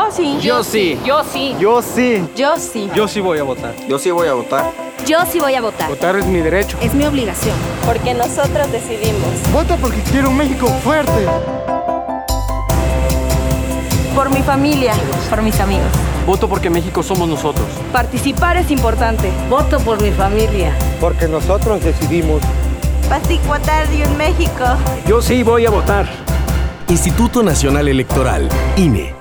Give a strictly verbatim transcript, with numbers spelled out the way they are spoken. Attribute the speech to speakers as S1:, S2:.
S1: sí.
S2: Yo sí.
S3: Yo sí.
S4: Yo sí.
S1: Yo sí.
S2: Yo sí voy a votar.
S5: Yo sí voy a votar.
S1: Yo sí voy a votar.
S2: Votar es mi derecho.
S1: Es mi obligación.
S6: Porque nosotros decidimos.
S4: Voto porque quiero un México fuerte.
S1: Por mi familia. Por mis amigos.
S2: Voto porque México somos nosotros.
S1: Participar es importante.
S3: Voto por mi familia.
S4: Porque nosotros decidimos.
S6: Votar de un México.
S2: Yo sí voy a votar.
S7: Instituto Nacional Electoral, I N E.